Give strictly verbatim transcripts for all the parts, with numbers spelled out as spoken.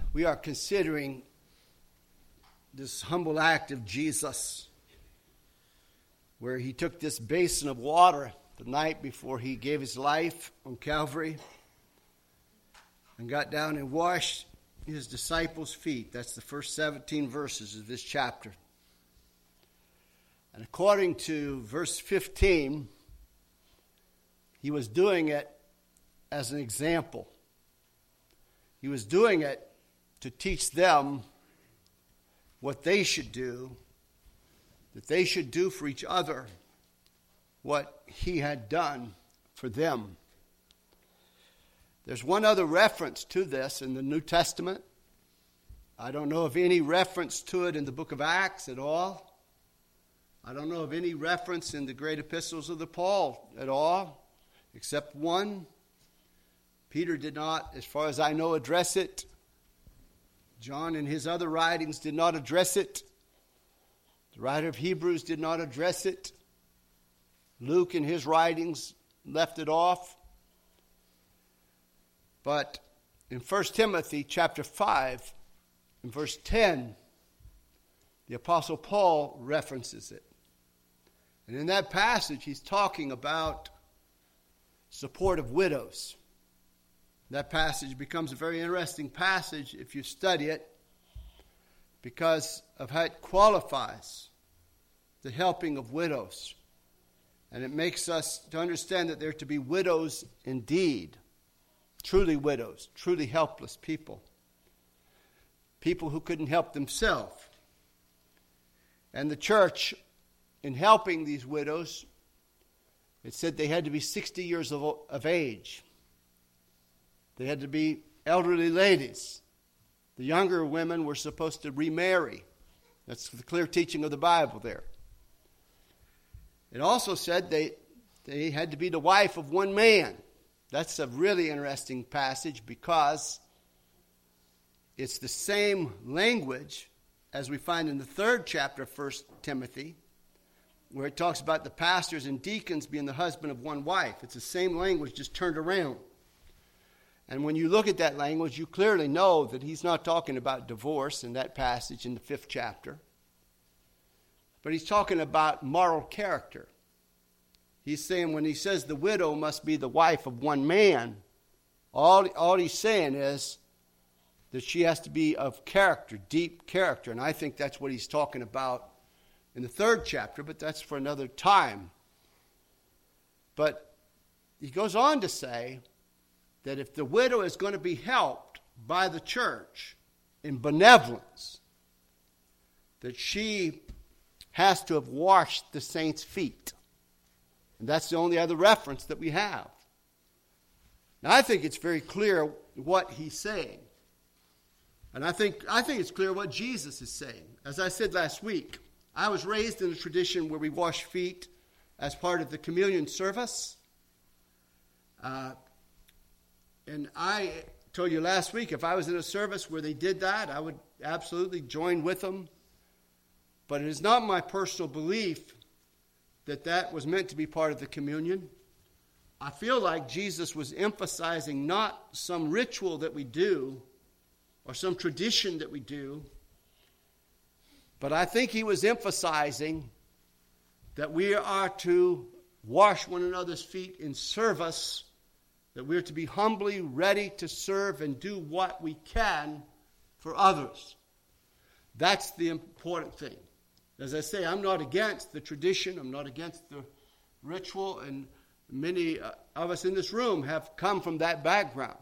We are considering this humble act of Jesus, where he took this basin of water the night before he gave his life on Calvary and got down and washed his disciples' feet. That's the first seventeen verses of this chapter. And according to verse fifteen, he was doing it as an example. He was doing it to teach them what they should do, that they should do for each other what he had done for them. There's one other reference to this in the New Testament. I don't know of any reference to it in the book of Acts at all. I don't know of any reference in the great epistles of the Paul at all, except one. Peter did not, as far as I know, address it. John in his other writings did not address it. The writer of Hebrews did not address it. Luke in his writings left it off. But in First Timothy chapter five, in verse ten, the Apostle Paul references it. And in that passage, he's talking about support of widows. That passage becomes a very interesting passage if you study it, because of how it qualifies the helping of widows. And it makes us to understand that they're to be widows indeed, truly widows, truly helpless people, people who couldn't help themselves. And the church, in helping these widows, it said they had to be sixty years of, of age. They had to be elderly ladies. The younger women were supposed to remarry. That's the clear teaching of the Bible there. It also said they, they had to be the wife of one man. That's a really interesting passage because it's the same language as we find in the third chapter of First Timothy, where it talks about the pastors and deacons being the husband of one wife. It's the same language, just turned around. And when you look at that language, you clearly know that he's not talking about divorce in that passage in the fifth chapter. But he's talking about moral character. He's saying when he says the widow must be the wife of one man, all, all he's saying is that she has to be of character, deep character. And I think that's what he's talking about in the third chapter, but that's for another time. But he goes on to say that if the widow is going to be helped by the church in benevolence, that she has to have washed the saints' feet. And that's the only other reference that we have. Now, I think it's very clear what he's saying. And I think, I think it's clear what Jesus is saying. As I said last week, I was raised in a tradition where we wash feet as part of the communion service. Uh, and I told you last week, if I was in a service where they did that, I would absolutely join with them. But it is not my personal belief that that was meant to be part of the communion. I feel like Jesus was emphasizing not some ritual that we do or some tradition that we do, but I think he was emphasizing that we are to wash one another's feet in service, that we are to be humbly ready to serve and do what we can for others. That's the important thing. As I say, I'm not against the tradition. I'm not against the ritual. And many of us in this room have come from that background.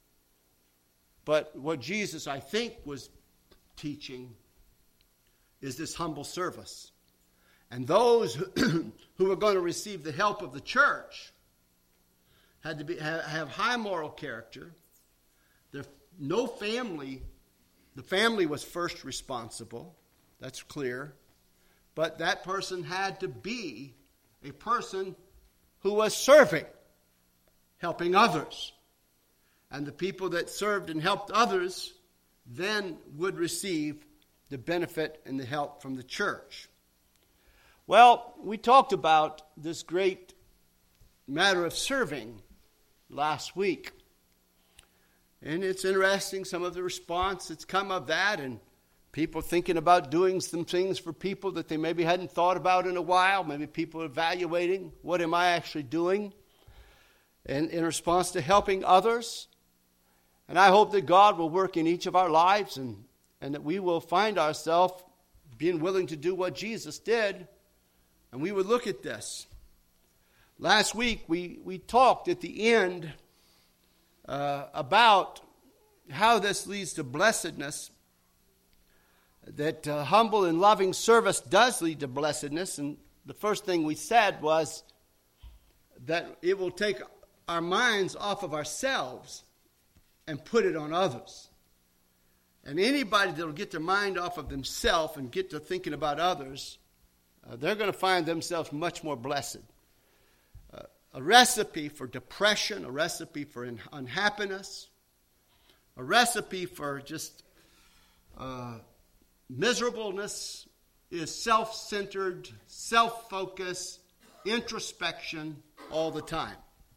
But what Jesus, I think, was teaching is this humble service. And those who were going to receive the help of the church had to be have, have high moral character. There, no family, the family was first responsible. That's clear. But that person had to be a person who was serving, helping others. And the people that served and helped others then would receive the benefit and the help from the church. Well, we talked about this great matter of serving last week. And it's interesting, some of the response that's come of that, and people thinking about doing some things for people that they maybe hadn't thought about in a while. Maybe people evaluating, what am I actually doing? And in response to helping others. And I hope that God will work in each of our lives, and, and that we will find ourselves being willing to do what Jesus did. And we would look at this. Last week we, we talked at the end uh, about how this leads to blessedness. That uh, humble and loving service does lead to blessedness. And the first thing we said was that it will take our minds off of ourselves and put it on others. And anybody that will get their mind off of themselves and get to thinking about others, uh, they're going to find themselves much more blessed. Uh, a recipe for depression, a recipe for un- unhappiness, a recipe for just uh, miserableness is self-centered, self-focused, introspection all the time.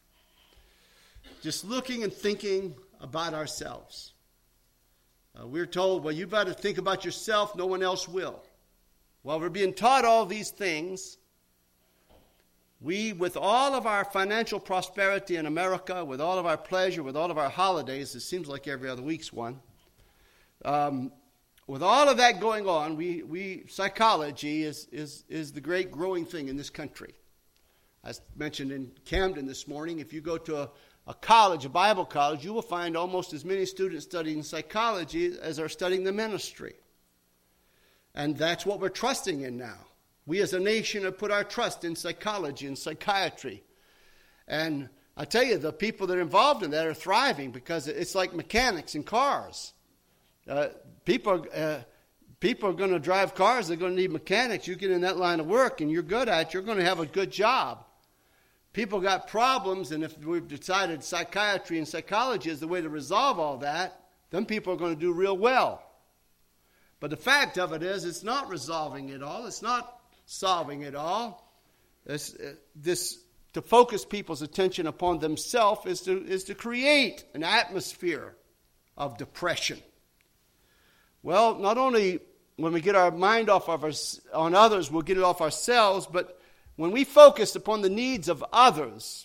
Just looking and thinking about ourselves. Uh, we're told, well, you've got to think about yourself, no one else will. While we're being taught all these things, we, with all of our financial prosperity in America, with all of our pleasure, with all of our holidays, it seems like every other week's one, um, with all of that going on, we, we psychology is, is, is the great growing thing in this country. As mentioned in Camden this morning, if you go to a A college, a Bible college, you will find almost as many students studying psychology as are studying the ministry. And that's what we're trusting in now. We as a nation have put our trust in psychology and psychiatry. And I tell you, the people that are involved in that are thriving because it's like mechanics in cars. Uh, people, uh, people are going to drive cars, they're going to need mechanics. You get in that line of work and you're good at it, you're going to have a good job. People got problems, and if we've decided psychiatry and psychology is the way to resolve all that, then people are going to do real well. But the fact of it is, it's not resolving it all. It's not solving it all. This, uh, this to focus people's attention upon themselves is to, is to create an atmosphere of depression. Well, not only when we get our mind off of our, on others, we'll get it off ourselves, but when we focus upon the needs of others,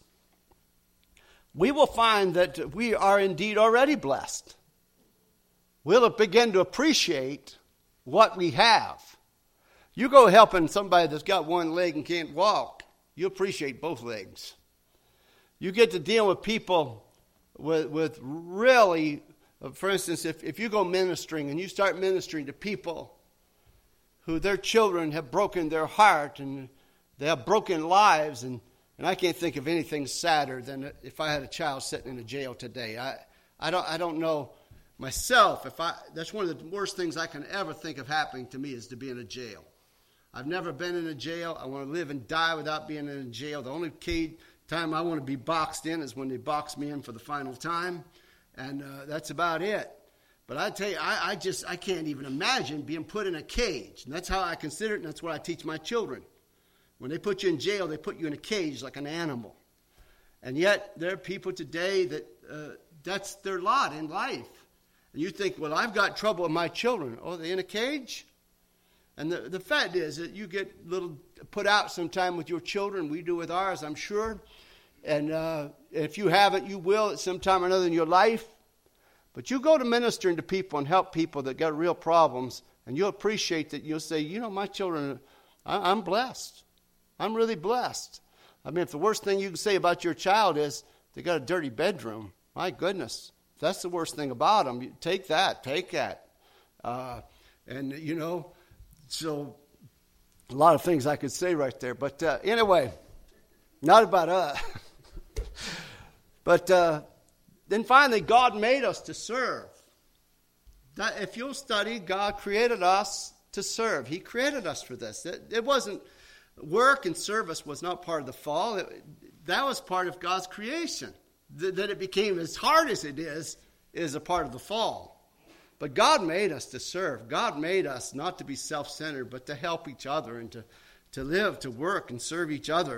we will find that we are indeed already blessed. We'll begin to appreciate what we have. You go helping somebody that's got one leg and can't walk, you appreciate both legs. You get to deal with people with, with really, for instance, if, if you go ministering and you start ministering to people who their children have broken their heart and they have broken lives, and, and I can't think of anything sadder than if I had a child sitting in a jail today. I, I don't I don't know myself. If I that's one of the worst things I can ever think of happening to me is to be in a jail. I've never been in a jail. I want to live and die without being in a jail. The only time I want to be boxed in is when they box me in for the final time, and uh, that's about it. But I tell you, I, I just I can't even imagine being put in a cage. And that's how I consider it, and that's what I teach my children. When they put you in jail, they put you in a cage like an animal. And yet, there are people today that uh, that's their lot in life. And you think, well, I've got trouble with my children. Oh, they're in a cage? And the, the fact is that you get little put out sometime with your children. We do with ours, I'm sure. And uh, if you haven't, you will at some time or another in your life. But you go to ministering to people and help people that got real problems, and you'll appreciate that. You'll say, you know, my children, I, I'm blessed. I'm really blessed. I mean, if the worst thing you can say about your child is they got a dirty bedroom, my goodness, if that's the worst thing about them, you take that, take that. Uh, and, you know, so a lot of things I could say right there. But uh, anyway, not about us. But uh, then finally, God made us to serve. That if you'll study, God created us to serve. He created us for this. It, it wasn't... Work and service was not part of the fall. It, that was part of God's creation. Th- that it became as hard as it is, is a part of the fall. But God made us to serve. God made us not to be self-centered, but to help each other and to, to live, to work, and serve each other.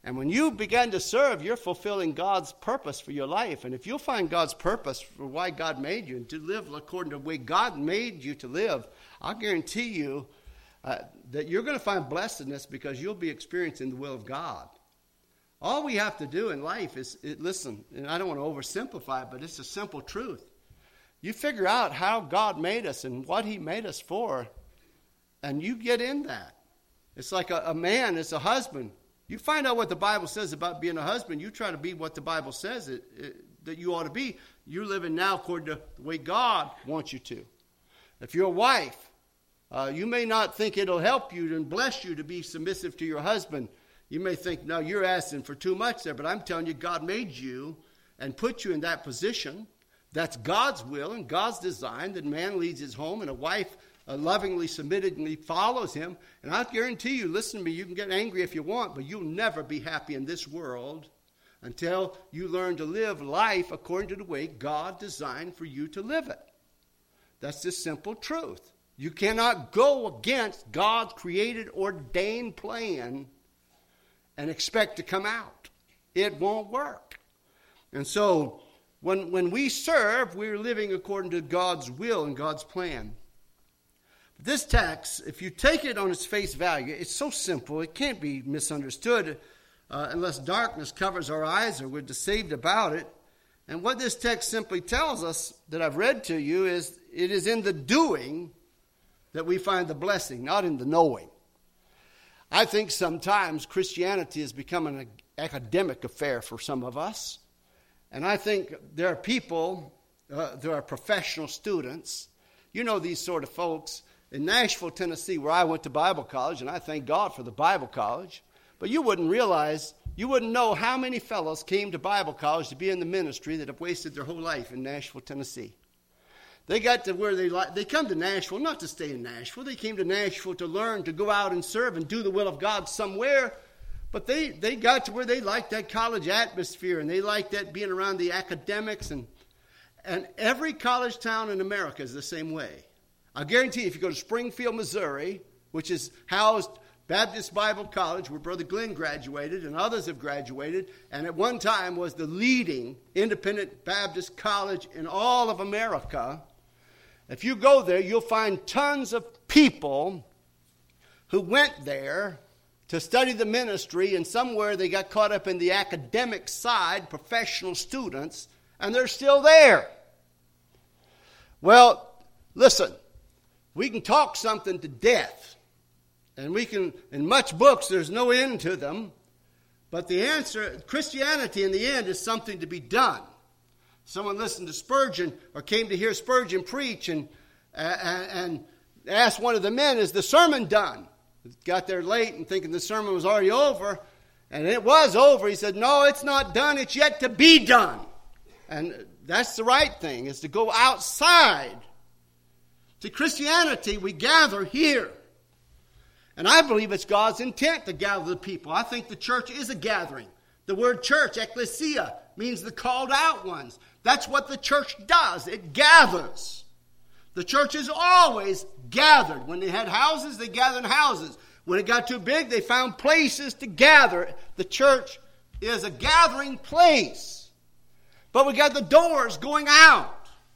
And when you begin to serve, you're fulfilling God's purpose for your life. And if you'll find God's purpose for why God made you and to live according to the way God made you to live, I'll guarantee you uh, that you're going to find blessedness because you'll be experiencing the will of God. All we have to do in life is, it, listen, and I don't want to oversimplify it, but it's a simple truth. You figure out how God made us and what he made us for, and you get in that. It's like a, a man is a husband. You find out what the Bible says about being a husband. You try to be what the Bible says it, it, that you ought to be. You're living now according to the way God wants you to. If you're a wife, uh, you may not think it'll help you and bless you to be submissive to your husband. You may think, no, you're asking for too much there. But I'm telling you, God made you and put you in that position. That's God's will and God's design, that man leads his home and a wife uh, lovingly, submittedly follows him. And I guarantee you, listen to me, you can get angry if you want, but you'll never be happy in this world until you learn to live life according to the way God designed for you to live it. That's the simple truth. You cannot go against God's created, ordained plan and expect to come out. It won't work. And so when, when we serve, we're living according to God's will and God's plan. But this text, if you take it on its face value, it's so simple, it can't be misunderstood uh, unless darkness covers our eyes or we're deceived about it. And what this text simply tells us that I've read to you is it is in the doing that we find the blessing, not in the knowing. I think sometimes Christianity has become an academic affair for some of us. And I think there are people, uh, there are professional students. You know these sort of folks. In Nashville, Tennessee, where I went to Bible college, and I thank God for the Bible college, but you wouldn't realize, you wouldn't know how many fellows came to Bible college to be in the ministry that have wasted their whole life in Nashville, Tennessee. They got to where they like, they come to Nashville, not to stay in Nashville. They came to Nashville to learn, to go out and serve and do the will of God somewhere. But they, they got to where they liked that college atmosphere and they liked that being around the academics. And, and every college town in America is the same way. I guarantee you, if you go to Springfield, Missouri, which is housed Baptist Bible College, where Brother Glenn graduated and others have graduated, and at one time was the leading independent Baptist college in all of America. If you go there, you'll find tons of people who went there to study the ministry, and somewhere they got caught up in the academic side, professional students, and they're still there. Well, listen, we can talk something to death, and we can, in much books, there's no end to them, but the answer, Christianity in the end is something to be done. Someone listened to Spurgeon or came to hear Spurgeon preach and, uh, and asked one of the men, is the sermon done? Got there late and thinking the sermon was already over, and it was over. He said, no, it's not done. It's yet to be done. And that's the right thing, is to go outside. To Christianity, we gather here. And I believe it's God's intent to gather the people. I think the church is a gathering. The word church, ecclesia, means the called out ones. That's what the church does. It gathers. The church is always gathered. When they had houses, they gathered in houses. When it got too big, they found places to gather. The church is a gathering place. But we got the doors going out.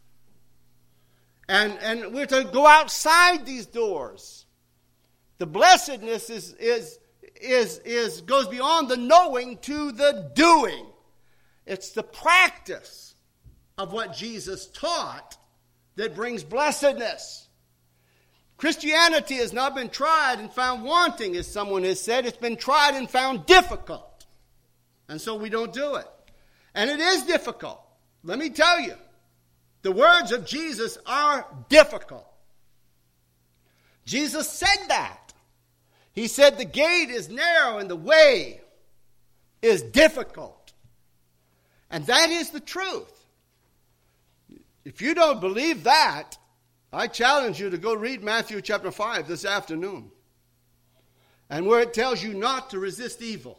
And, and we're to go outside these doors. The blessedness is, is, is, is goes beyond the knowing to the doing. It's the practice of what Jesus taught that brings blessedness. Christianity has not been tried and found wanting, as someone has said. It's been tried and found difficult. And so we don't do it. And it is difficult. Let me tell you, the words of Jesus are difficult. Jesus said that. He said the gate is narrow and the way is difficult. And that is the truth. If you don't believe that, I challenge you to go read Matthew chapter five this afternoon. And where it tells you not to resist evil.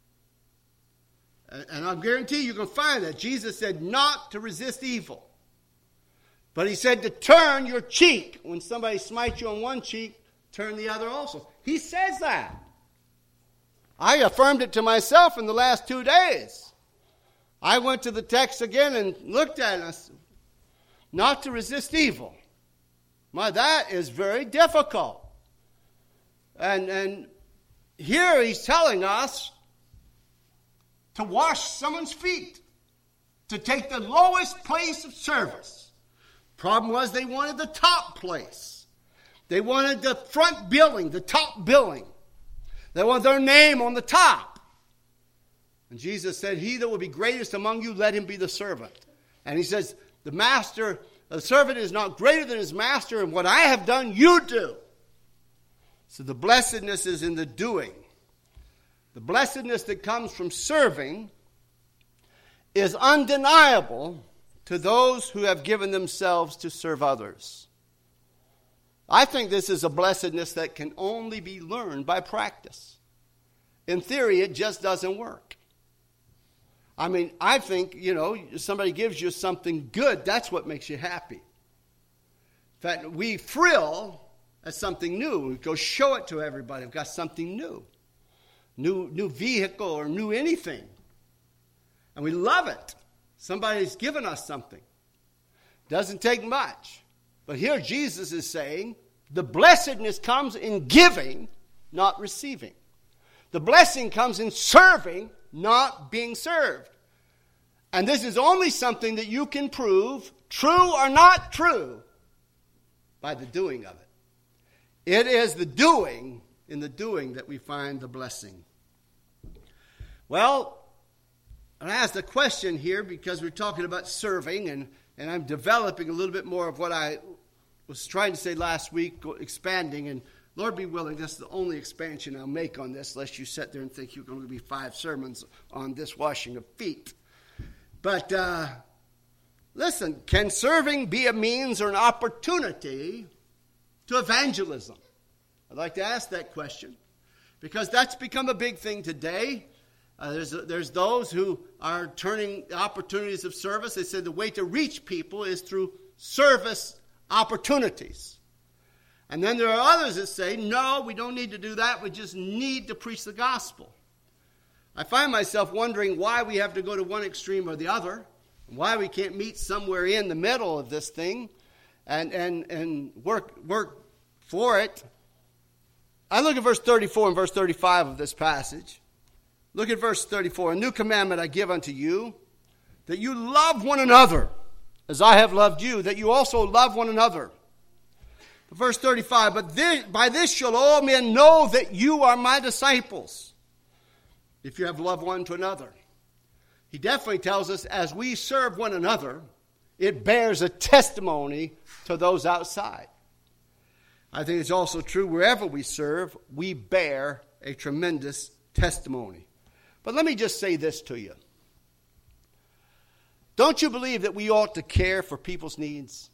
And I guarantee you can find that. Jesus said not to resist evil. But he said to turn your cheek. When somebody smites you on one cheek, turn the other also. He says that. I affirmed it to myself in the last two days. I went to the text again and looked at it. And I said, not to resist evil. My, that is very difficult. And, and here he's telling us to wash someone's feet, to take the lowest place of service. Problem was they wanted the top place. They wanted the front billing, the top billing. They wanted their name on the top. And Jesus said, he that will be greatest among you, let him be the servant. And he says, the master, the servant is not greater than his master, and what I have done, you do. So the blessedness is in the doing. The blessedness that comes from serving is undeniable to those who have given themselves to serve others. I think this is a blessedness that can only be learned by practice. In theory, it just doesn't work. I mean, I think, you know, somebody gives you something good, that's what makes you happy. In fact, we thrill at something new. We go show it to everybody. We've got something new. New, new vehicle or new anything. And we love it. Somebody's given us something. Doesn't take much. But here Jesus is saying, the blessedness comes in giving, not receiving. The blessing comes in serving, not being served. And this is only something that you can prove, true or not true, by the doing of it. It is the doing, in the doing, that we find the blessing. Well, I asked a question here because we're talking about serving, and, and I'm developing a little bit more of what I was trying to say last week, expanding, and Lord be willing, this is the only expansion I'll make on this, lest you sit there and think you're going to be five sermons on this washing of feet. But uh, listen, can serving be a means or an opportunity to evangelism? I'd like to ask that question because that's become a big thing today. Uh, there's, there's those who are turning opportunities of service. They said the way to reach people is through service opportunities. And then there are others that say, no, we don't need to do that. We just need to preach the gospel. I find myself wondering why we have to go to one extreme or the other, why we can't meet somewhere in the middle of this thing and, and, and work, work for it. I look at verse thirty-four and verse thirty-five of this passage. Look at verse thirty-four. A new commandment I give unto you, that you love one another, as I have loved you, that you also love one another. Verse thirty-five, but this, by this shall all men know that you are my disciples, if you have loved one to another. He definitely tells us as we serve one another, it bears a testimony to those outside. I think it's also true wherever we serve, we bear a tremendous testimony. But let me just say this to you. Don't you believe that we ought to care for people's needs?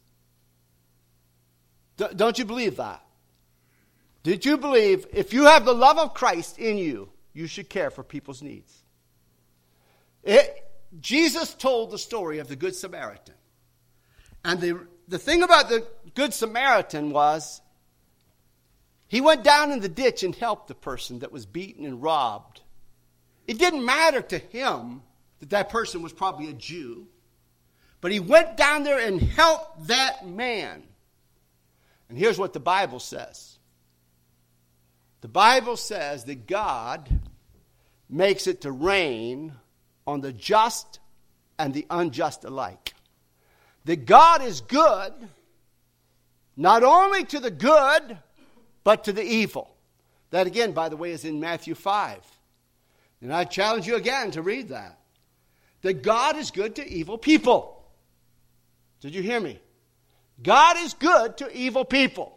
D- don't you believe that? Did you believe if you have the love of Christ in you, you should care for people's needs? It, Jesus told the story of the Good Samaritan. And the, the thing about the Good Samaritan was he went down in the ditch and helped the person that was beaten and robbed. It didn't matter to him that that person was probably a Jew. But he went down there and helped that man. And here's what the Bible says. The Bible says that God makes it to rain on the just and the unjust alike. That God is good, not only to the good, but to the evil. That again, by the way, is in Matthew five. And I challenge you again to read that. That God is good to evil people. Did you hear me? God is good to evil people.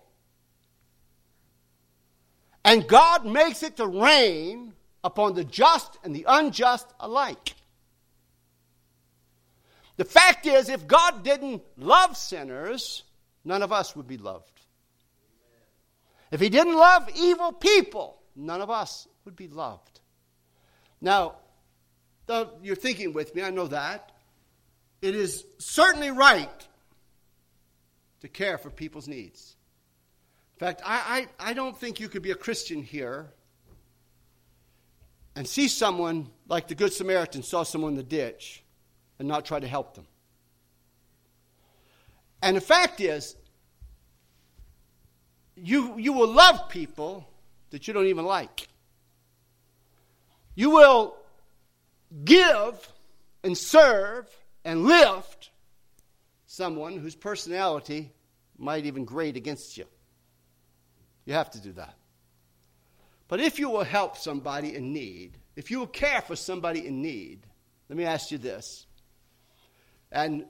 And God makes it to rain upon the just and the unjust alike. The fact is, if God didn't love sinners, none of us would be loved. If he didn't love evil people, none of us would be loved. Now, you're thinking with me, I know that. It is certainly right to care for people's needs. In fact, I, I, I don't think you could be a Christian here and see someone like the Good Samaritan saw someone in the ditch and not try to help them. And the fact is, you, you will love people that you don't even like. You will give and serve and lift someone whose personality might even grate against you. You have to do that. But if you will help somebody in need, if you will care for somebody in need, let me ask you this. And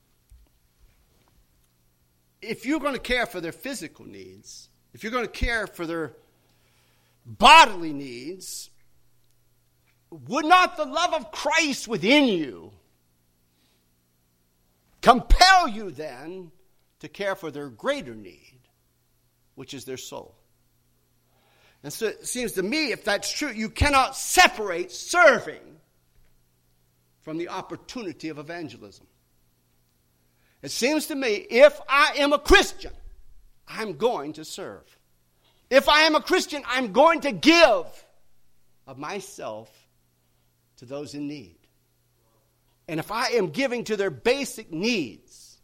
if you're going to care for their physical needs, if you're going to care for their bodily needs, would not the love of Christ within you compel you then to care for their greater need, which is their soul? And so it seems to me, if that's true, you cannot separate serving from the opportunity of evangelism. It seems to me, if I am a Christian, I'm going to serve. If I am a Christian, I'm going to give of myself to those in need. And if I am giving to their basic needs,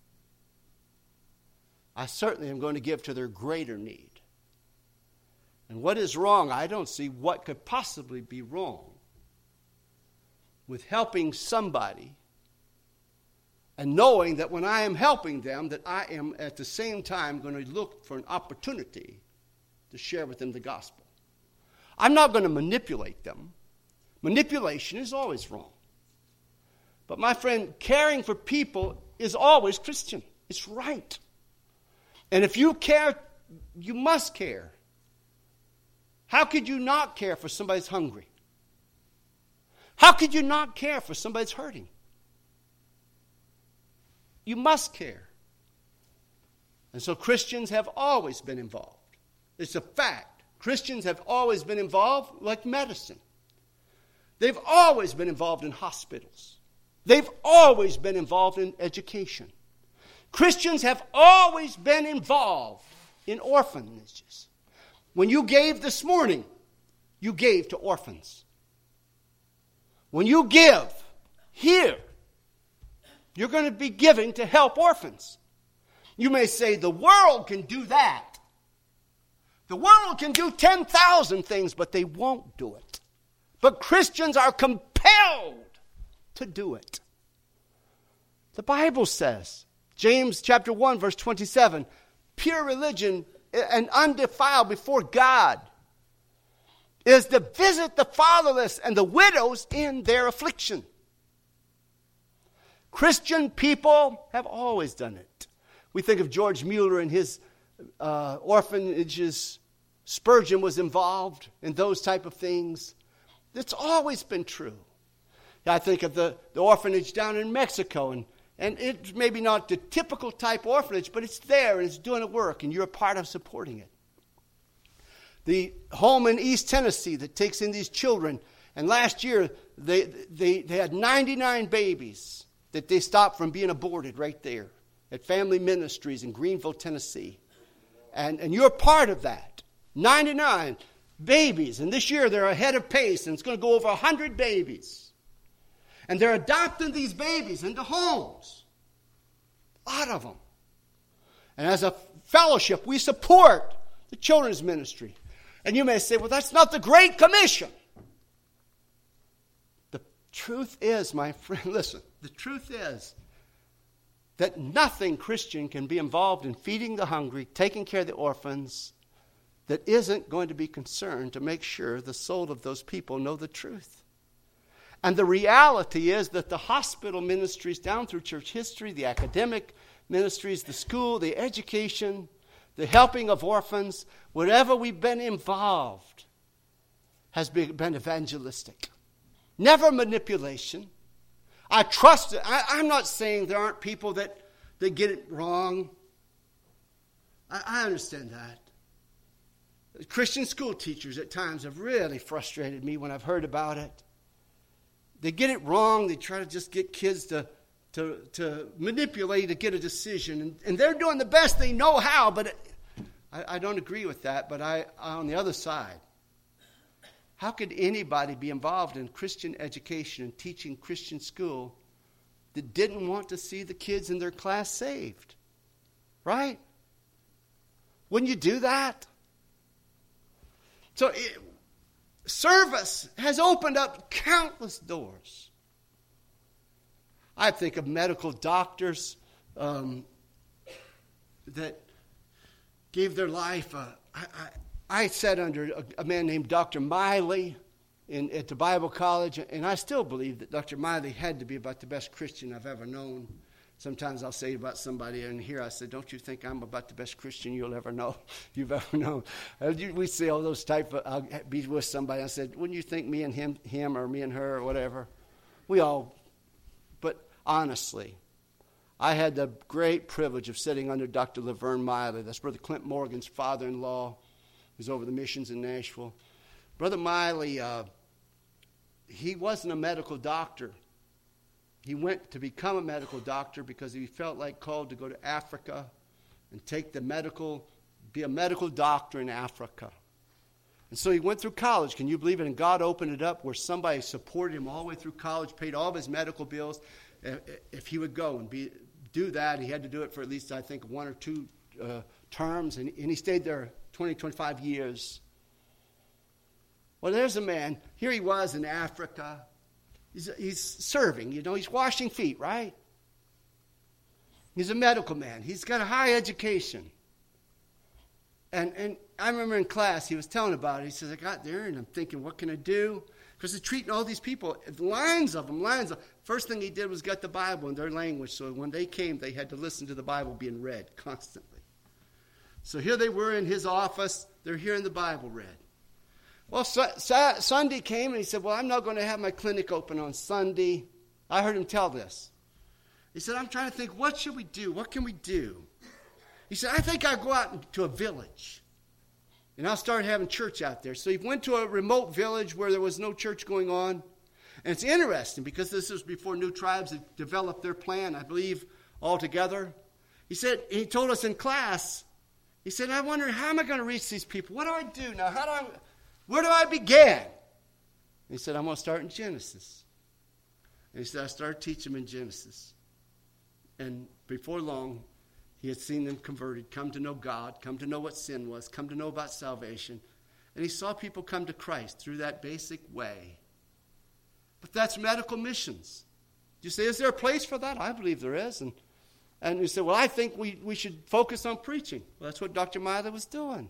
I certainly am going to give to their greater need. And what is wrong? I don't see what could possibly be wrong with helping somebody and knowing that when I am helping them, that I am at the same time going to look for an opportunity to share with them the gospel. I'm not going to manipulate them. Manipulation is always wrong. But my friend, caring for people is always Christian. It's right. And if you care, you must care. How could you not care for somebody who's hungry? How could you not care for somebody who's hurting? You must care. And so Christians have always been involved. It's a fact. Christians have always been involved like medicine. They've always been involved in hospitals. They've always been involved in education. Christians have always been involved in orphanages. When you gave this morning, you gave to orphans. When you give here, you're going to be giving to help orphans. You may say, the world can do that. The world can do ten thousand things, but they won't do it. But Christians are compelled to do it. The Bible says, James chapter one, verse twenty-seven, pure religion and undefiled before God is to visit the fatherless and the widows in their affliction. Christian people have always done it. We think of George Mueller and his uh, orphanages. Spurgeon was involved in those type of things. It's always been true. I think of the, the orphanage down in Mexico, and, and it's maybe not the typical type orphanage, but it's there and it's doing a work, and you're a part of supporting it. The home in East Tennessee that takes in these children, and last year they they, they had ninety-nine babies that they stopped from being aborted right there at Family Ministries in Greenville, Tennessee. And, and you're part of that. ninety-nine babies. And this year they're ahead of pace, and it's going to go over one hundred babies. And they're adopting these babies into homes. A lot of them. And as a fellowship, we support the children's ministry. And you may say, well, that's not the Great Commission. The truth is, my friend, listen, the truth is that nothing Christian can be involved in feeding the hungry, taking care of the orphans, that isn't going to be concerned to make sure the soul of those people know the truth. And the reality is that the hospital ministries down through church history, the academic ministries, the school, the education, the helping of orphans, whatever we've been involved has been, been evangelistic. Never manipulation. I trust it. I, I'm not saying there aren't people that, that get it wrong. I, I understand that. Christian school teachers at times have really frustrated me when I've heard about it. They get it wrong. They try to just get kids to, to, to manipulate to get a decision. And, and they're doing the best they know how, but it, I, I don't agree with that. But I, on the other side, How could anybody be involved in Christian education and teaching Christian school that didn't want to see the kids in their class saved? Right? Wouldn't you do that? So it, service has opened up countless doors. I think of medical doctors um, that gave their life. Uh, I, I, I sat under a, a man named Doctor Miley in, at the Bible College, and I still believe that Doctor Miley had to be about the best Christian I've ever known. Sometimes I'll say about somebody in here, I say, don't you think I'm about the best Christian you'll ever know, you've ever known? We say all those type of, I'll be with somebody, I said, wouldn't you think me and him, him or me and her or whatever? We all, but honestly, I had the great privilege of sitting under Doctor Laverne Miley. That's Brother Clint Morgan's father-in-law, who's over the missions in Nashville. Brother Miley, uh, he wasn't a medical doctor. He went to become a medical doctor because he felt like called to go to Africa and take the medical, be a medical doctor in Africa. And so he went through college. Can you believe it? And God opened it up where somebody supported him all the way through college, paid all of his medical bills. If he would go and be do that, he had to do it for at least, I think, one or two uh, terms. And, and he stayed there twenty, twenty-five years. Well, there's a man. Here he was in Africa. He's, he's serving, you know, he's washing feet, right? He's a medical man. He's got a high education. And and I remember in class, he was telling about it. He says, I got there and I'm thinking, what can I do? Because they're treating all these people, lines of them, lines of them. First thing he did was get the Bible in their language. So when they came, they had to listen to the Bible being read constantly. So here they were in his office. They're hearing the Bible read. Well, su- su- Sunday came and he said, well, I'm not going to have my clinic open on Sunday. I heard him tell this. He said, I'm trying to think, what should we do? What can we do? He said, I think I'll go out to a village and I'll start having church out there. So he went to a remote village where there was no church going on. And it's interesting because this was before New Tribes had developed their plan, I believe, altogether. He said, he told us in class, he said, I wonder, how am I going to reach these people? What do I do now? How do I... Where do I begin? He said, I'm going to start in Genesis. And he said, I started teaching them in Genesis. And before long, he had seen them converted, come to know God, come to know what sin was, come to know about salvation. And he saw people come to Christ through that basic way. But that's medical missions. You say, is there a place for that? I believe there is. And, and you say, well, I think we, we should focus on preaching. Well, that's what Doctor Miley was doing.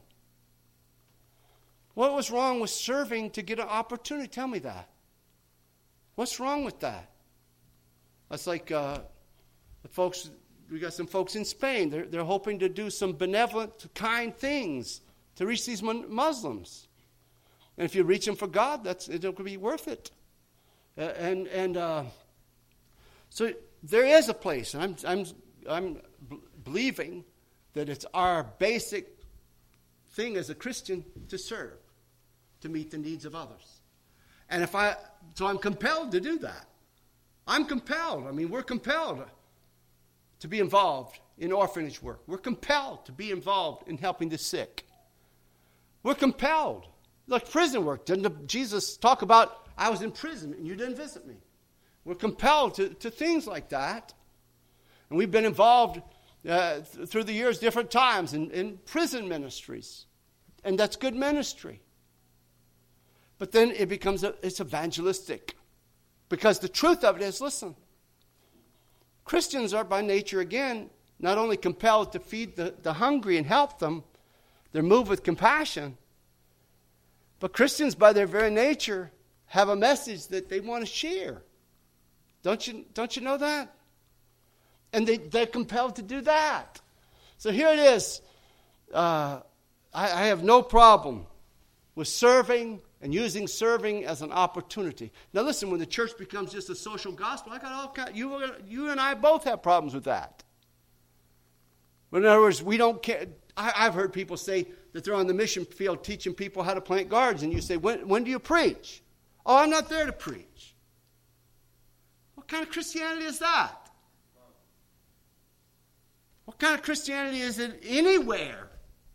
What was wrong with serving to get an opportunity? Tell me that. What's wrong with that? That's like uh, the folks, we got some folks in Spain. They're, they're hoping to do some benevolent, kind things to reach these Muslims. And if you reach them for God, that's it'll be worth it. Uh, and and uh, so there is a place, and I'm I'm I'm b- believing that it's our basic thing as a Christian to serve, to meet the needs of others. And if I, so I'm compelled to do that. I'm compelled. I mean, we're compelled to be involved in orphanage work. We're compelled to be involved in helping the sick. We're compelled. Like prison work. Didn't Jesus talk about, I was in prison and you didn't visit me? We're compelled to, to things like that. And we've been involved uh, th- through the years different times in, in prison ministries. And that's good ministry. But then it becomes, a, it's evangelistic. Because the truth of it is, listen, Christians are by nature, again, not only compelled to feed the, the hungry and help them, they're moved with compassion. But Christians, by their very nature, have a message that they want to share. Don't you, don't you know that? And they, they're compelled to do that. So here it is. Uh, I, I have no problem with serving and using serving as an opportunity. Now listen, when the church becomes just a social gospel, I got all kind, you, you and I both have problems with that. But in other words, we don't care. I, I've heard people say that they're on the mission field teaching people how to plant gardens, and you say, when, when do you preach? Oh, I'm not there to preach. What kind of Christianity is that? What kind of Christianity is it anywhere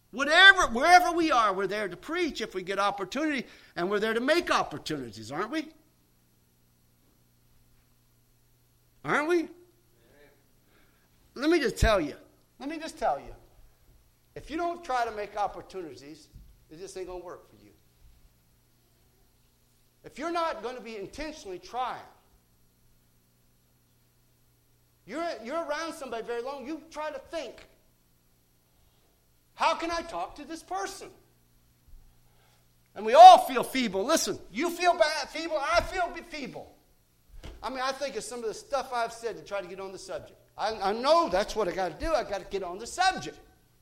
Whatever, wherever we are, we're there to preach if we get opportunity, and we're there to make opportunities, aren't we? Aren't we? Let me just tell you. Let me just tell you. If you don't try to make opportunities, it just ain't going to work for you. If you're not going to be intentionally trying, you're, you're around somebody very long, you try to think, how can I talk to this person? And we all feel feeble. Listen, you feel bad, feeble, I feel feeble. I mean, I think of some of the stuff I've said to try to get on the subject. I, I know that's what I got to do. I got to get on the subject.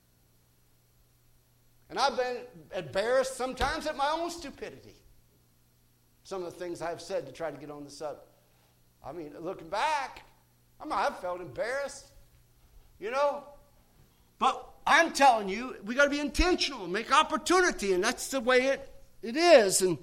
And I've been embarrassed sometimes at my own stupidity. Some of the things I've said to try to get on the subject. I mean, looking back, I mean, I've felt embarrassed, you know. But I'm telling you, we got to be intentional, make opportunity, and that's the way it, it is. And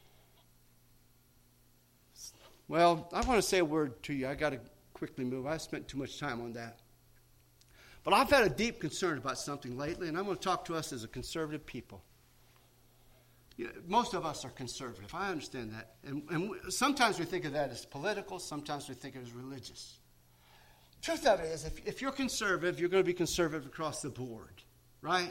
well, I want to say a word to you. I got to quickly move. I spent too much time on that. But I've had a deep concern about something lately, and I'm going to talk to us as a conservative people. You know, most of us are conservative. I understand that. And, and we, sometimes we think of that as political. Sometimes we think of it as religious. Truth of it is, if, if you're conservative, you're going to be conservative across the board, right?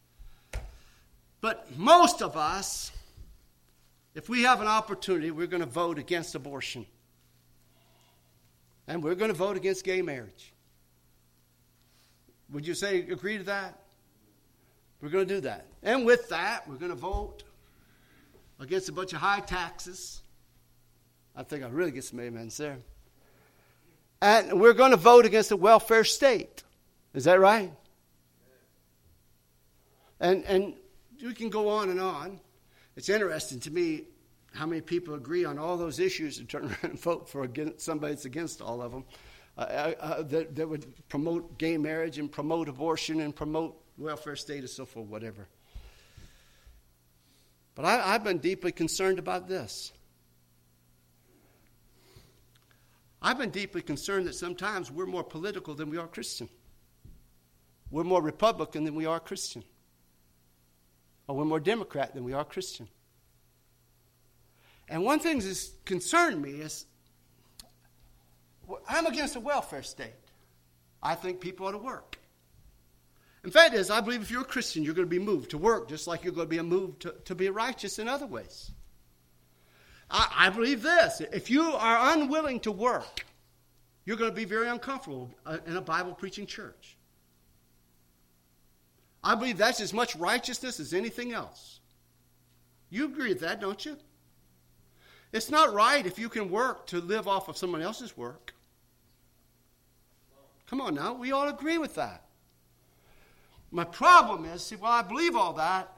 But most of us, if we have an opportunity, we're going to vote against abortion. And we're going to vote against gay marriage. Would you say agree to that? We're going to do that. And with that, we're going to vote against a bunch of high taxes. I think I'll really get some amens there. And we're going to vote against a welfare state. Is that right? And and we can go on and on. It's interesting to me how many people agree on all those issues and turn around and vote for against somebody that's against all of them. Uh, uh, that, that would promote gay marriage and promote abortion and promote welfare state and so forth, whatever. But I, I've been deeply concerned about this. I've been deeply concerned that sometimes we're more political than we are Christian. We're more Republican than we are Christian. Or we're more Democrat than we are Christian. And one thing that's concerned me is I'm against a welfare state. I think people ought to work. In fact, is I believe if you're a Christian, you're going to be moved to work just like you're going to be moved to, to be righteous in other ways. I, I believe this. If you are unwilling to work, you're going to be very uncomfortable in a Bible-preaching church. I believe that's as much righteousness as anything else. You agree with that, don't you? It's not right if you can work to live off of someone else's work. Come on now, we all agree with that. My problem is, see, while I believe all that,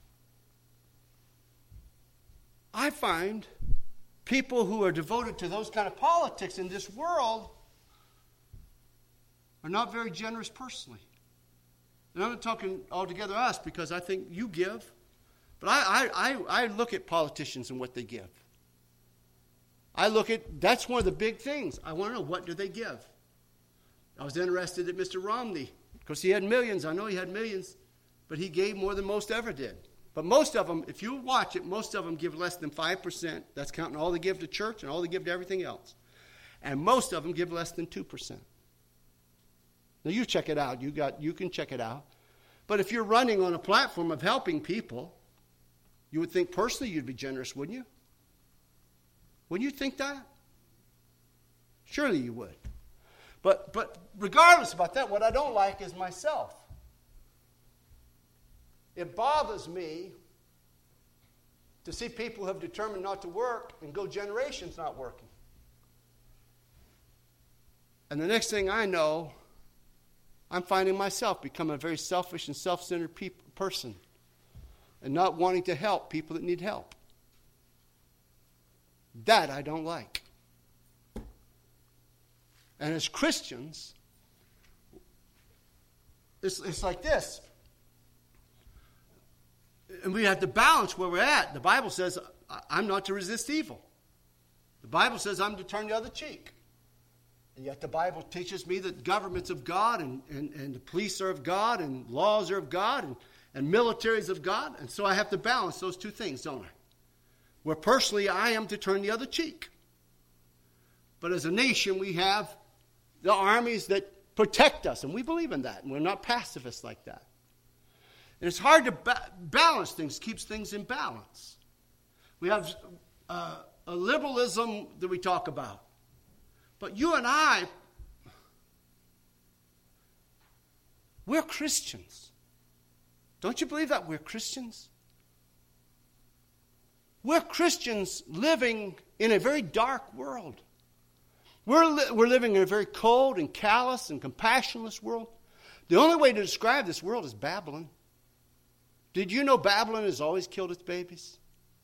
I find people who are devoted to those kind of politics in this world are not very generous personally. And I'm not talking altogether us because I think you give. But I, I, I look at politicians and what they give. I look at, that's one of the big things. I want to know, what do they give? I was interested at Mister Romney because he had millions. I know he had millions, but he gave more than most ever did. But most of them, if you watch it, most of them give less than five percent. That's counting all they give to church and all they give to everything else. And most of them give less than two percent. Now, you check it out. You got, you can check it out. But if you're running on a platform of helping people, you would think personally you'd be generous, wouldn't you? Wouldn't you think that? Surely you would. But but regardless about that, what I don't like is myself. It bothers me to see people who have determined not to work and go generations not working. And the next thing I know, I'm finding myself become a very selfish and self-centered pe- person and not wanting to help people that need help. That I don't like. And as Christians, it's, it's like this. And we have to balance where we're at. The Bible says, I'm not to resist evil. The Bible says I'm to turn the other cheek. And yet the Bible teaches me that government's of God and, and, and the police are of God and laws are of God. And, and militaries of God. And so I have to balance those two things, don't I? Where personally I am to turn the other cheek. But as a nation, we have the armies that protect us, and we believe in that, and we're not pacifists like that. And it's hard to ba- balance things, keeps things in balance. We have uh, a liberalism that we talk about. But you and I, we're Christians. Don't you believe that we're Christians? We're Christians living in a very dark world. We're, li- we're living in a very cold and callous and compassionless world. The only way to describe this world is Babylon. Did you know Babylon has always killed its babies?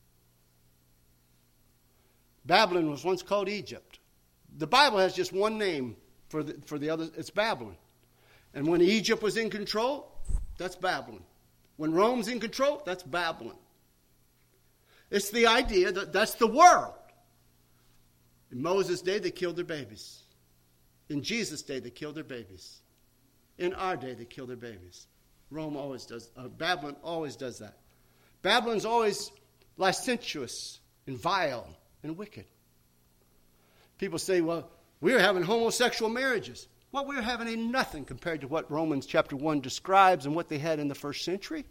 Babylon was once called Egypt. The Bible has just one name for the, for the other. It's Babylon. And when Egypt was in control, that's Babylon. When Rome's in control, that's Babylon. It's the idea that that's the world. In Moses' day, they killed their babies. In Jesus' day, they killed their babies. In our day, they kill their babies. Rome always does, uh, Babylon always does that. Babylon's always licentious and vile and wicked. People say, well, we're having homosexual marriages. Well, we're having a nothing compared to what Romans chapter one describes and what they had in the first century.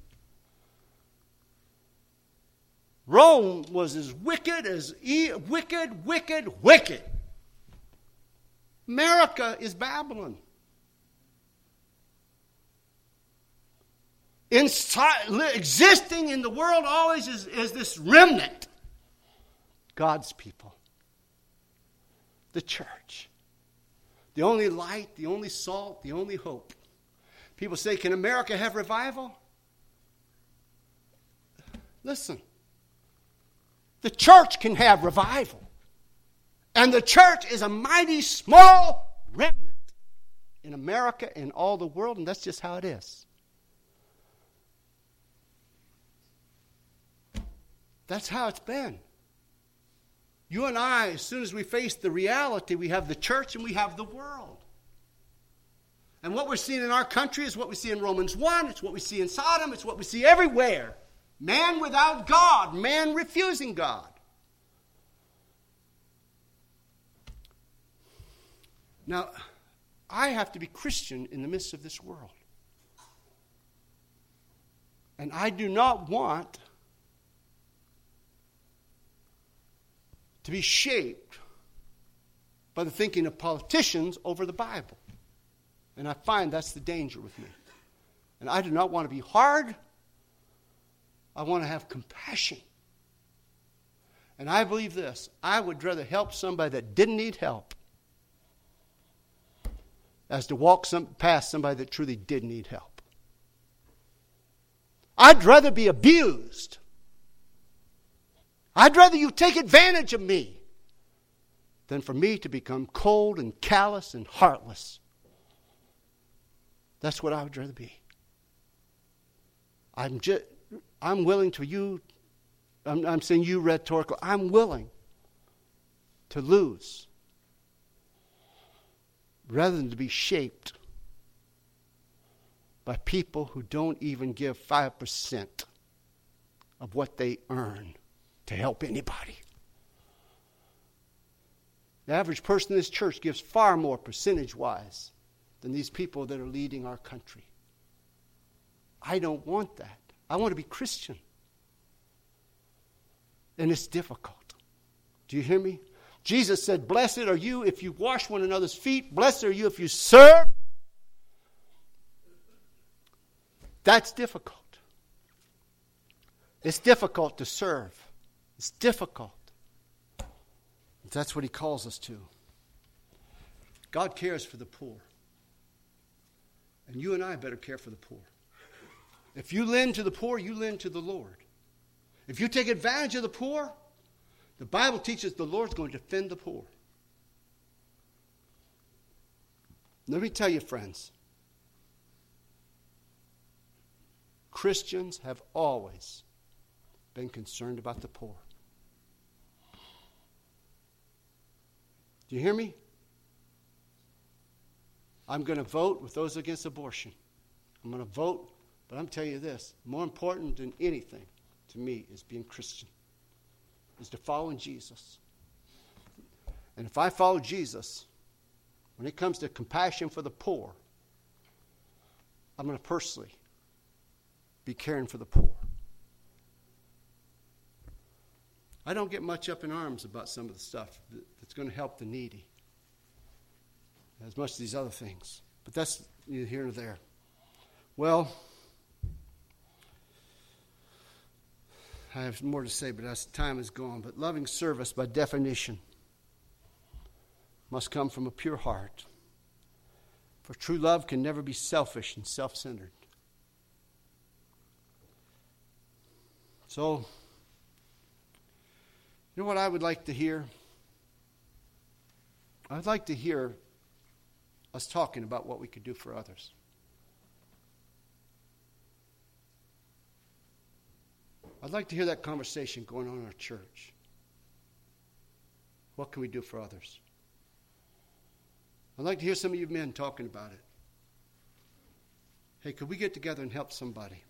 Rome was as wicked as e- wicked, wicked, wicked. America is Babylon. Inside, existing in the world always is, is this remnant. God's people. The church. The only light, the only salt, the only hope. People say, can America have revival? Listen. The church can have revival. And the church is a mighty small remnant in America and all the world, and that's just how it is. That's how it's been. You and I, as soon as we face the reality, we have the church and we have the world. And what we're seeing in our country is what we see in Romans one. It's what we see in Sodom. It's what we see everywhere. Man without God. Man refusing God. Now, I have to be Christian in the midst of this world. And I do not want to be shaped by the thinking of politicians over the Bible. And I find that's the danger with me. And I do not want to be hard. I want to have compassion. And I believe this. I would rather help somebody that didn't need help as to walk some, past somebody that truly did need help. I'd rather be abused. I'd rather you take advantage of me than for me to become cold and callous and heartless. That's what I would rather be. I'm just, I'm willing to you, I'm, I'm saying you rhetorical, I'm willing to lose rather than to be shaped by people who don't even give five percent of what they earn to help anybody. The average person in this church gives far more percentage-wise than these people that are leading our country. I don't want that. I want to be Christian. And it's difficult. Do you hear me? Jesus said, blessed are you if you wash one another's feet. Blessed are you if you serve. That's difficult. It's difficult to serve. It's difficult. That's what he calls us to. God cares for the poor. And you and I better care for the poor. If you lend to the poor, you lend to the Lord. If you take advantage of the poor, the Bible teaches the Lord's going to defend the poor. Let me tell you, friends, Christians have always been concerned about the poor. Do you hear me? I'm going to vote with those against abortion. I'm going to vote But I'm telling you this, more important than anything to me is being Christian, is to follow Jesus. And if I follow Jesus, when it comes to compassion for the poor, I'm going to personally be caring for the poor. I don't get much up in arms about some of the stuff that's going to help the needy as much as these other things. But that's neither here nor there. Well, I have more to say, but as time is gone. But loving service, by definition, must come from a pure heart. For true love can never be selfish and self-centered. So, you know what I would like to hear? I'd like to hear us talking about what we could do for others. I'd like to hear that conversation going on in our church. What can we do for others? I'd like to hear some of you men talking about it. Hey, could we get together and help somebody?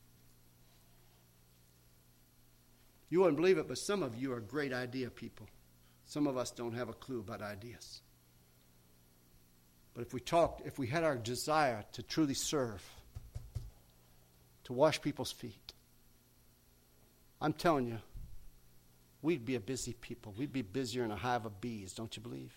You wouldn't believe it, but some of you are great idea people. Some of us don't have a clue about ideas. But if we talked, if we had our desire to truly serve, to wash people's feet, I'm telling you, we'd be a busy people. We'd be busier than a hive of bees, don't you believe?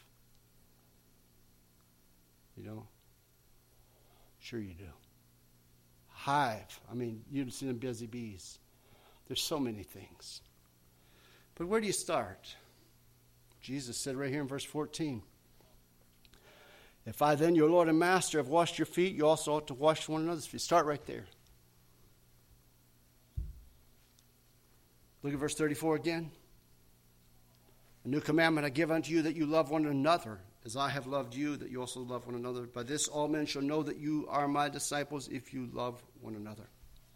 You know? Sure you do. Hive. I mean, you've seen them busy bees. There's so many things. But where do you start? Jesus said right here in verse fourteen, if I then, your Lord and Master, have washed your feet, you also ought to wash one another's feet. Start right there. Look at verse thirty-four again. A new commandment I give unto you, that you love one another, as I have loved you, that you also love one another. By this all men shall know that you are my disciples, if you love one another.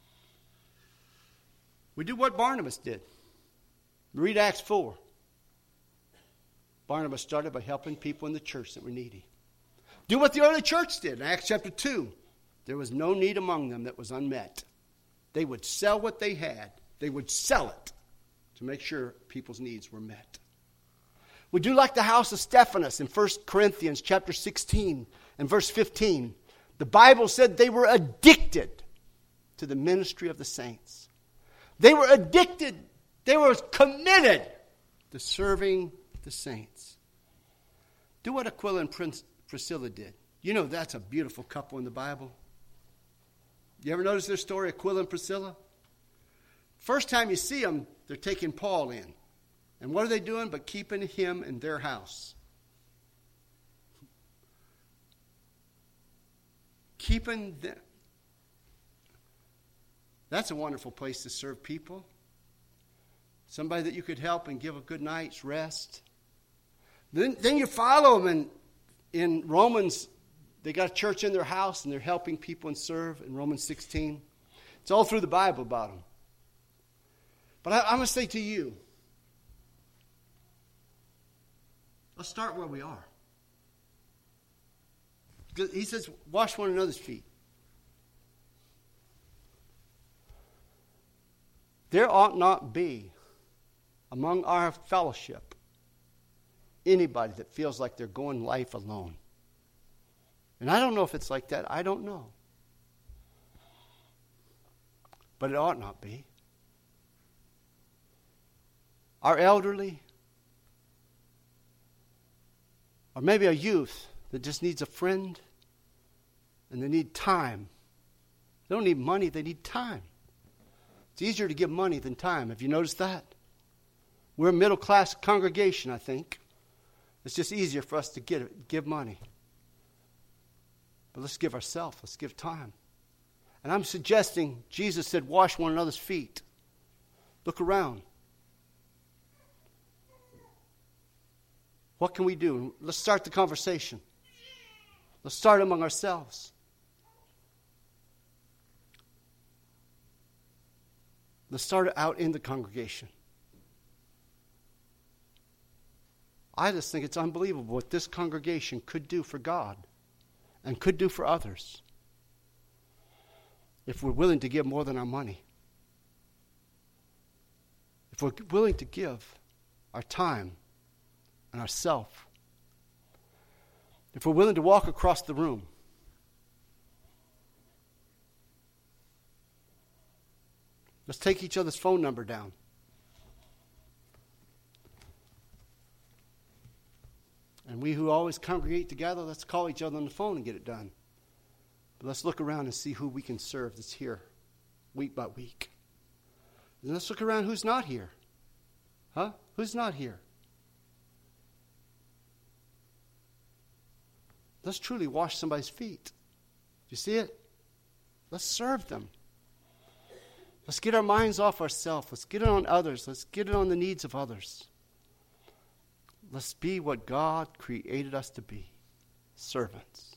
We do what Barnabas did. Read Acts four. Barnabas started by helping people in the church that were needy. Do what the early church did. In Acts chapter two, there was no need among them that was unmet. They would sell what they had. They would sell it to make sure people's needs were met. We do like the house of Stephanas in First Corinthians chapter sixteen and verse fifteen. The Bible said they were addicted to the ministry of the saints. They were addicted. They were committed to serving the saints. Do what Aquila and Prince Priscilla did. You know that's a beautiful couple in the Bible. You ever notice their story, Aquila and Priscilla? First time you see them, they're taking Paul in. And what are they doing but keeping him in their house? Keeping them. That's a wonderful place to serve people. Somebody that you could help and give a good night's rest. Then, then you follow them in, in Romans. They got a church in their house and they're helping people and serve in Romans sixteen. It's all through the Bible about them. But I, I'm going to say to you, let's start where we are. He says, wash one another's feet. There ought not be among our fellowship anybody that feels like they're going life alone. And I don't know if it's like that. I don't know. But it ought not be. Our elderly, or maybe a youth that just needs a friend and they need time. They don't need money, they need time. It's easier to give money than time. Have you noticed that? We're a middle-class congregation, I think. It's just easier for us to get, give money. But let's give ourselves. Let's give time. And I'm suggesting, Jesus said, wash one another's feet. Look around. What can we do? Let's start the conversation. Let's start among ourselves. Let's start out in the congregation. I just think it's unbelievable what this congregation could do for God and could do for others. if we're willing to give more than our money. If we're willing to give our time and ourself. If we're willing to walk across the room. Let's take each other's phone number down. And we who always congregate together, let's call each other on the phone and get it done. But let's look around and see who we can serve that's here, week by week. And let's look around who's not here. Huh? Who's not here? Let's truly wash somebody's feet. Do you see it? Let's serve them. Let's get our minds off ourselves. Let's get it on others. Let's get it on the needs of others. Let's be what God created us to be, servants.